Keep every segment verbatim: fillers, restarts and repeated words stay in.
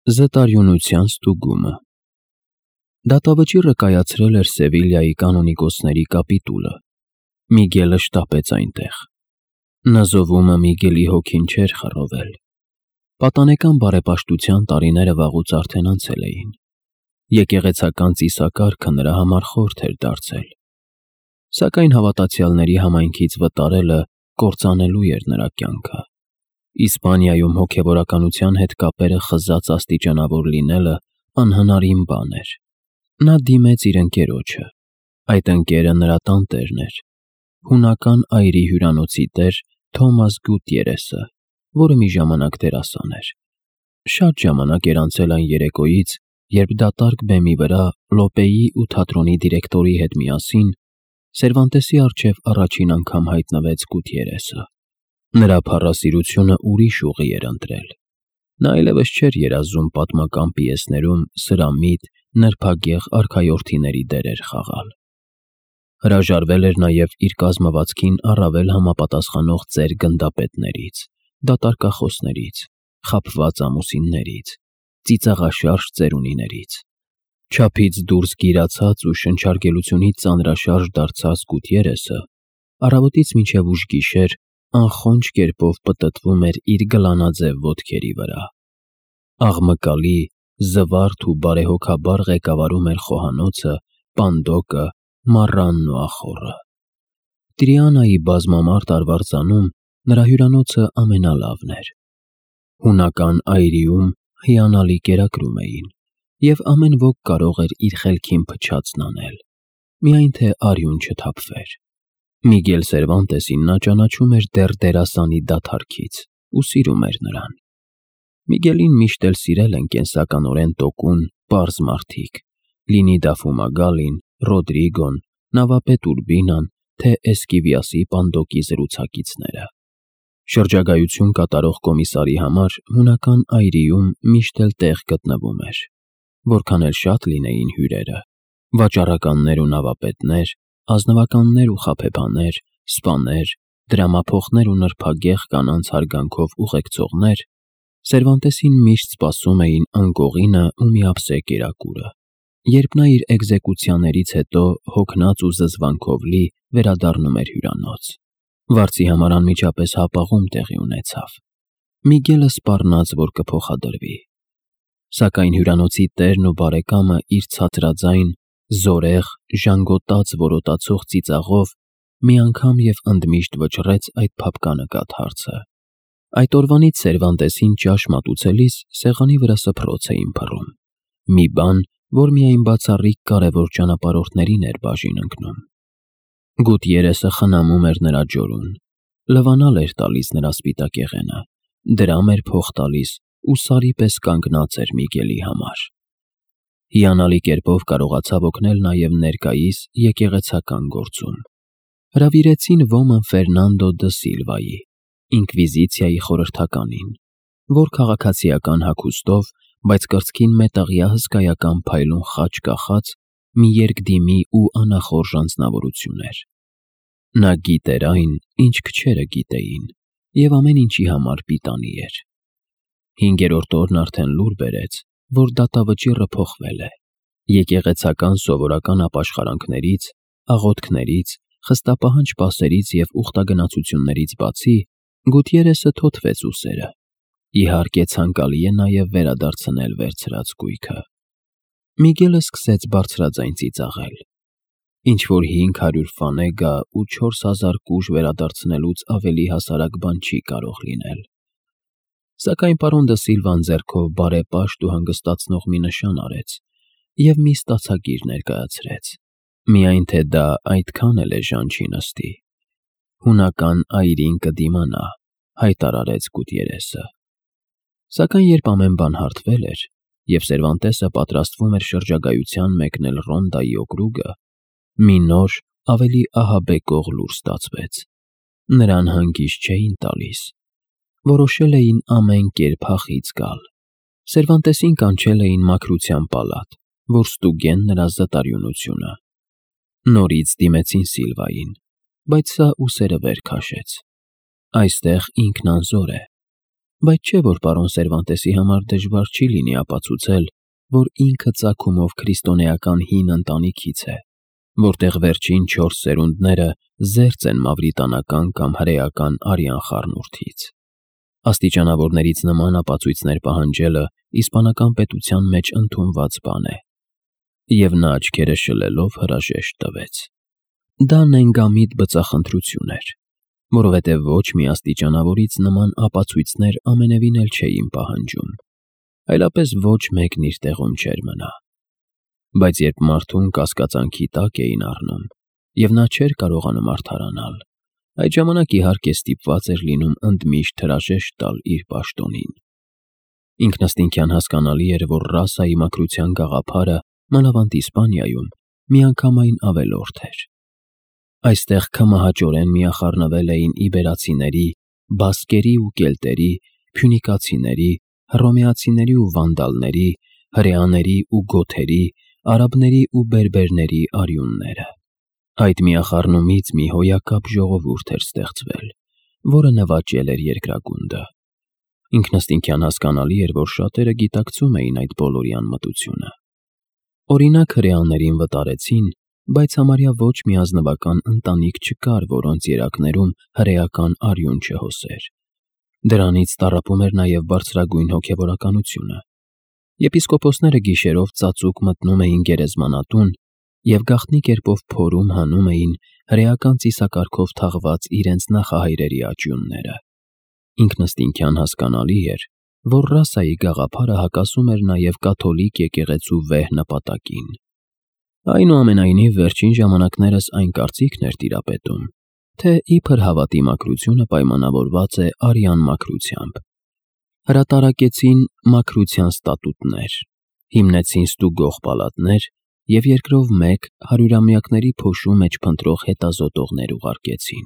Զտարյունության ստուգումը Դատավճիռը կայացրել էր Սևիլյայի կանոնիկոսների կապիտուլը։ Միգելը շտապեց այնտեղ։ Նզովումը Միգելի հոգին չէր խռովել։ Պատանեկան բարեպաշտության տարիները վաղուց արդեն անցել էին։ Եկեղեցական ծիսակարգը նրա համար խորթ էր դարձել։ Սակայն հավատացյալների համայնքից վտարելը կործանելու էր նրա կյանքը։ Իսպանիայում հոգևորականության հետ կապերը խզած աստիճանավոր լինելը անհնարին բան էր։ Նա դիմեց իր ընկերոջը։ Այդ ընկերը նրա տանտերն էր, հունական այրի հյուրանոցի տեր Թոմաս Գուտիերեսը, որը մի ժամանակ դերասան էր։ Շատ ժամանակ էր անցել այն երեկոյից, երբ դատարկ բեմի վրա Լոպեի ու թատրոնի դիրեկտորի հետ միասին Սերվանտեսի առջև առաջին անգամ հայտնվեց Գուտիերեսը։ Նրա փառասիրությունը ուրիշ ուղի էր ընտրել։ Նա այլևս չէր երազում պատմական պիեսներում սրամիտ, նրբագեղ արքայորդիների դերեր խաղալ։ Հրաժարվել էր նաև իր կազմվածքին առավել համապատասխանող ծեր գնդապետներից, դատարկախոսներից, խաբված ամուսիններից, ծիծաղաշարժ ծերունիներից։ Չափից դուրս գիրացած ու շնչարգելությունից ծանրաշարժ դարձած Գուտիերեսը առավոտից մինչև ուշ գիշեր անխոնջ կերպով պտտվում էր իր գլանաձև ոտքերի վրա։ Աղմկալի, զվարթ ու բարեհոգաբար ղեկավարում էր խոհանոցը, պանդոկը, մառանն ու ախոռը։ Տրիանայի բազմամարդ արվարձանում նրա հյուրանոցը ամենալավն էր։ Հունական այրիում հիանալի կերակրում էին, և ամեն ոք կարող էր իր խելքին փչացն անել, միայն թե արյուն չթափվեր։ Միգել Սերվանտեսին նա ճանաչում էր դեռ դերասանի դադարքից ու սիրում էր նրան։ Միգելին միշտ էլ սիրել են կենսականորեն տոկուն, պարզ մարդիկ՝ լինի դա Ֆումագալին, Ռոդրիգոն, նավապետ Ուրբինան, թե Էսկիվիասի պանդոկի զրուցակիցները։ Շրջագայություն կատարող կոմիսարի համար հունական այրիում միշտ էլ տեղ գտնվում էր։ Որքան էլ շատ լինեին հյուրերը՝ վաճառականներ ու նավապետներ, ազնվականներ ու խաբեբաներ, սպաներ, դրամափոխներ ու նրբագեղ կանանց հարգանքով ուղեկցողներ, Սերվանտեսին միշտ սպասում էին անկողինը ու միապսե կերակուրը, երբ նա իր էկզեկուցիաներից հետո հոգնած ու զզվանքով լի վերադառնում էր հյուրանոց։ Վարձի համար անմիջապես հապաղում տեղի ունեցավ։ Միգելը սպառնաց, որ կփոխադրվի։ Սակայն հյուրանոցի տերն ու բարեկամը իր ցածրաձայն, զորեղ, ժանգոտած որոտացող ծիծաղով մի անգամ և ընդմիշտ վճռեց այդ փափկանկատ հարցը։ Այդ օրվանից Սերվանտեսին ճաշ մատուցելիս սեղանի վրա սփռոց էին փռում, մի բան, որ միայն բացառիկ կարևոր ճանապարհորդներին էր բաժին ընկնում։ Գուտիերեսը խնամում էր նրա ջորուն, լվանալ էր տալիս նրա սպիտակ եղենը, դրամ էր փող տալիս ու սարի պես կանգնած էր Միգելի համար։ Հիանալի կերպով կարողացավ օգնել նաև ներկայիս եկեղեցական գործում։ Հրավիրեցին ոմն Ֆերնանդո դը Սիլվայի, ինկվիզիցիայի խորհրդականին, որ քաղաքացիական հագուստով, բայց կրծքին մետաղյա հսկայական փայլուն խաչ կախած մի երկդիմի ու անախորժ անձնավորություն էր։ Նա գիտեր այն, ինչ քչերը գիտեին, և ամեն ինչի համար պիտանի էր։ Հինգերորդ օրն արդեն լուր բերեց, որ դատավճիռը փոխվել է։ Եկեղեցական սովորական ապաշխարանքներից, աղոթքներից, խստապահանջ պասերից և ուխտագնացություններից բացի Գուտիերեսը թոթվեց ուսերը։ Իհարկե, ցանկալի է նաև վերադարձնել վերցրած գույքը։ Միգելը սկսեց բարձրաձայն ծիծաղել։ Ինչ-որ հինգ հարյուր ֆանեգա ու չորս հազար կուժ վերադարձնելուց ավելի հասարակ բան չի կարող լինել։ Սակայն պարոն դը Սիլվան ձեռքով բարեպաշտ ու հանգստացնող մի նշան արեց և մի ստացագիր ներկայացրեց։ Միայն թե դա այդքան էլ էժան չի նստի։ Հունական այրին կդիմանա, հայտարարեց Գուտիերեսը։ Սակայն երբ ամեն բան հարթվել էր, և Սերվանտեսը պատրաստվում էր շրջագայության մեկնել Ռոնդայի օկրուգը, մի նոր, ավելի ահաբեկող լուր ստացվեց։ Նրան հանգիստ չէին տալիս։ Որոշել էին ամեն կերպ հախից գալ։ Սերվանտեսին կանչել էին մաքրության պալատ, որ ստուգեն նրա զտարյունությունը։ Նորից դիմեցին Սիլվային, բայց սա ուսերը վեր քաշեց։ Այստեղ ինքն անզոր է։ Բայց չէ, որ պարոն Սերվանտեսի համար դժվար չի լինի ապացուցել, որ ինքը ծագումով քրիստոնեական հին ընտանիքից է, որտեղ վերջին չորս սերունդները զերծ են մավրիտանական կամ հրեական արյան խառնուրդից։ Աստիճանավորներից նման ապացույցներ պահանջելը իսպանական պետության մեջ ընդունված բան է։ Եվ նա աչքերը շլելով հրաժեշտ տվեց։ Դա նենգամիտ բծախնդրություն էր, որովհետև ոչ մի աստիճանավորից նման ապացույցներ ամենևին էլ չէին պահանջում, այլապես ոչ մեկն իր տեղում չէր մնա։ Բայց երբ մարդուն կասկածանքի տակ էին առնում, և նա չէր կարողանում արդարանալ, այդ ժամանակ իհարկե ստիպված էր լինում ընդմիշտ հրաժեշտ տալ իր պաշտոնին։ Ինքնըստինքյան հասկանալի էր, որ ռասայի մաքրության գաղափարը, մանավանդ Իսպանիայում, միանգամայն ավելորդ էր։ Այստեղ քմահաճորեն միախառնվել էին իբերացիների, բասկերի ու կելտերի, փյունիկացիների, հռոմեացիների ու վանդալների, հրեաների ու գոթերի, արաբների ու բերբերների արյունները։ Այդ միախառնումից մի հոյակապ ժողովուրդ էր ստեղծվել, որը նվաճել էր երկրագունդը։ Ինքնըստինքյան հասկանալի էր, որ շատերը գիտակցում էին այդ բոլորի անմտությունը։ Օրինակ հրեաներին վտարեցին, բայց համարյա ոչ մի ազնվական ընտանիք չկար, որոնց երակներում հրեական արյուն չհոսեր։ Դրանից տառապում էր նաև բարձրագույն հոգևորականությունը։ Եպիսկոպոսները գիշերով ծածուկ մտնում էին գերեզմանատուն և գաղտնի կերպով փորում հանում էին հրեական ծիսակարգով թաղված իրենց նախահայրերի աճյունները։ Ինքնըստինքյան հասկանալի էր, որ ռասայի գաղափարը հակասում էր նաև կաթոլիկ եկեղեցու վեհ նպատակին։ Այնուամենայնիվ, վերջին ժամանակներս այն կարծիքն էր տիրապետում, թե իբր հավատի մաքրությունը պայմանավորված է արյան մաքրությամբ։ Հրատարակեցին մաքրության ստատուտներ, հիմնեցին ստուգող պալատներ և երկրով մեկ հարյուրամյակների փոշու մեջ փնտրող հետազոտողներ ուղարկեցին։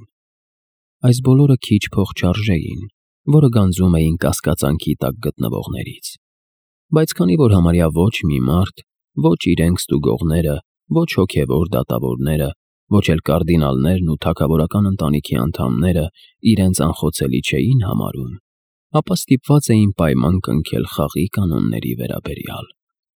Այս բոլորը քիչ փող չարժեին, որը գանձում էին կասկածանքի տակ գտնվողներից։ Բայց քանի որ համարյա ոչ մի մարդ, ոչ իրենք ստուգողները, ոչ հոգևոր դատավորները, ոչ էլ կարդինալներն ու թագավորական ընտանիքի անդամները իրենց անխոցելի չէին համարում, ապա ստիպված էին պայման կնքել խաղի կանոնների վերաբերյալ։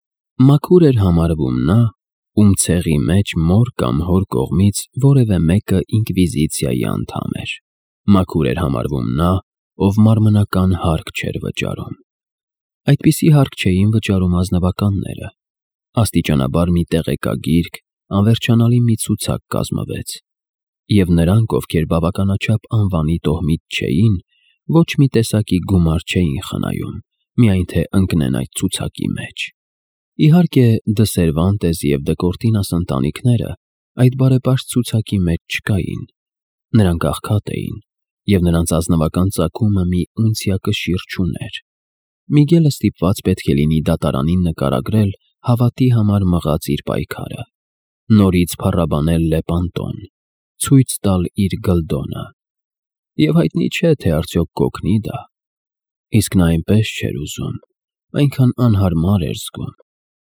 Մաքուր էր համարվում նա, ում ցեղի մեջ մոր կամ հոր կողմից որևէ մեկը ինկվիզիցիայի անդամ էր։ Մաքուր էր համարվում նա, ով մարմնական հարկ չէր վճարում։ Այդպիսի հարկ չէին վճարում ազնվականները։ Աստիճանաբար մի տեղեկագիրք, անվերջանալի մի ցուցակ կազմվեց, և նրանք, ովքեր բավականաչափ անվանի տոհմից չէին, ոչ մի տեսակի գումար չէին խնայում, միայն թե ընկնեն այդ ցուցակի մեջ։ Իհարկե, Դը Սերվանտես և Դը Կորտինաս ընտանիքները այդ բարեպաշտ ցուցակի մեջ չկային։ Նրանք աղքատ էին, և նրանց ազնվական ծագումը մի ունցիա կշիռ չուներ։ Միգելը ստիպված պետք է լինի դատարանին նկարագրել հավատի համար մղած իր պայքարը, նորից փառաբանել Լեպանտոն, ցույց տալ իր գլդոնը։ Եվ հայտնի չէ, թե արդյոք կօգնի դա։ Իսկ նա այնպես չէր ուզում, այնքան անհարմար էր զգում։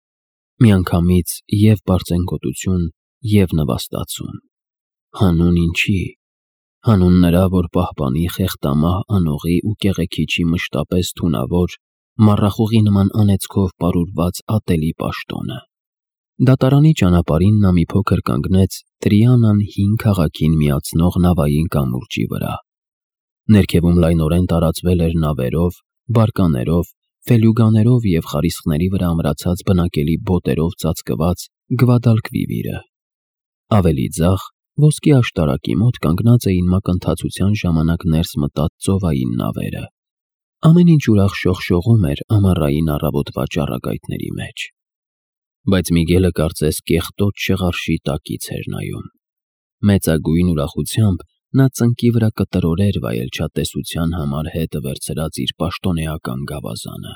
Միանգամից և պարծենկոտություն, և նվաստացում։ Հանուն ինչի։ Հանուն նրա, որ պահպանի խեղտամահ անողի ու կեղեքիչի մշտապես թունավոր, մառախուղի նման անեծքով պարուրված ատելի պաշտոնը։ Դատարանի ճանապարհին նա մի փոքր կանգնեց Տրիանան հին քաղաքին միացնող նավային կամուրջի վրա։ Ներքևում լայնորեն տարածվել էր նավերով, բարկաներով, ֆելյուգաներով և խարիսխների վրա ամրացած բնակելի բոտերով ծածկված Գվադալկվիվիրը։ Ավելի ձախ, ոսկի աշտարակի մոտ կանգնած էին մակընթացության ժամանակ ներս մտած ծովային նավերը։ Ամեն ինչ ուրախ շողշողում էր ամառային առավոտվա ճառագայթների մեջ։ Բայց Միգելը կարծես կեղտոտ շղարշի տակից էր նայում։ Մեծագույն ուրախությամբ նա ծնկի վրա կտրորեր վայելչատեսության համար հետը վերցրած իր պաշտոնեական գավազանը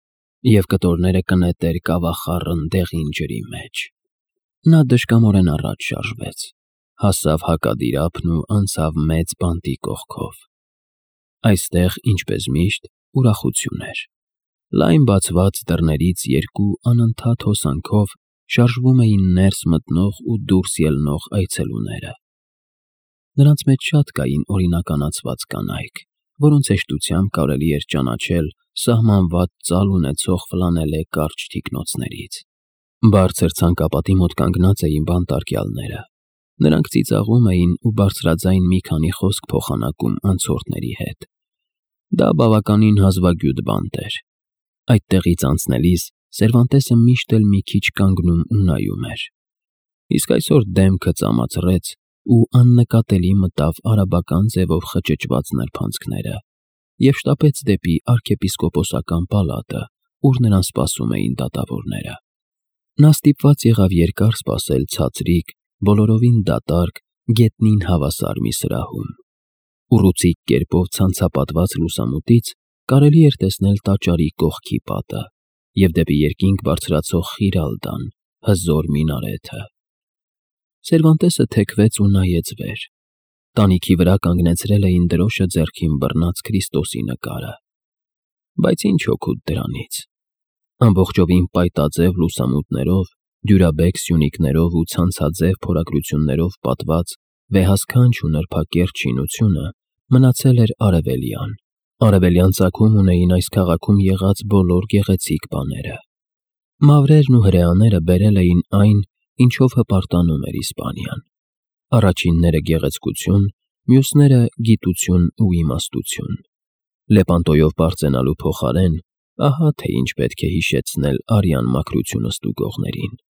և կտորները կնետեր կավախառն դեղին ջրի մեջ։ Նա դժկամորեն առաջ շարժվեց, հասավ հակադիրափն ու անցավ մեծ բանտի կողքով։ Այստեղ, ինչպես միշտ, ուրախություն էր։ Լայն բացված դռներից երկու անընդհատ հոսանքով շարժվում էին ներս մտնող ու դուրս ելնող այցելուները։ Նրանց մեջ շատ կային օրինականացված կանայք, որոնց հեշտությամբ կարելի էր ճանաչել սահմանված ծալ ունեցող ֆլանելե կարճ թիկնոցներից։ Բարձր ցանկապատի մոտ կանգնած էին բանտարկյալները։ Նրանք ծիծաղում էին ու բարձրաձայն մի քանի խոսք փոխանակում անցորդների հետ։ Դա բավականին հազվագյուտ բանտ էր։ Այդտեղից անցնելիս Սերվանտեսը միշտ էլ մի քիչ կանգնում ու նայում էր։ Իսկ այսօր դեմքը ծամացրեց ու աննկատելի մտավ արաբական ձևով խճճված նրբանցքները և շտապեց դեպի արքեպիսկոպոսական պալատը, ուր նրան սպասում էին դատավորները։ Նա ստիպված եղավ երկար սպասել ցածրիկ, բոլորովին դատարկ, գետնին հավասար մի սրահում։ Ուռուցիկ կերպով ցանցապատված լուսամուտից կարելի էր տեսնել տաճարի կողքի պատը և դեպի երկինք բարձրացող խիրալդան, հզոր մինարեթը։ Սերվանտեսը թեքվեց ու նայեց վեր։ Տանիքի վրա կանգնեցրել էին դրոշը ձեռքին բռնած Քրիստոսի նկարը։ Բայց ինչ օգուտ դրանից։ Ամբողջովին պայտաձև լուսամուտներով, դյուրաբեկ սյունիկներով ու ցանցաձև փորագրություններով պատված վեհասքանչ ու նրբակերտ շինությունը մնացել էր արևելյան։ Արևելյան ծագում ունեին այս քաղաքում եղած բոլոր գեղեցիկ բաները։ Մավրերն ու հրեաները բերել էին այն, ինչով հպարտանում էր Իսպանիան։ Առաջինները գեղեցկություն, մյուսները գիտություն ու իմաստություն։ Լեպանտոյով բարձենալու փոխարեն ահա թե ինչ պետք է հիշեցնել արյան մաքրությունը ստուգողներին։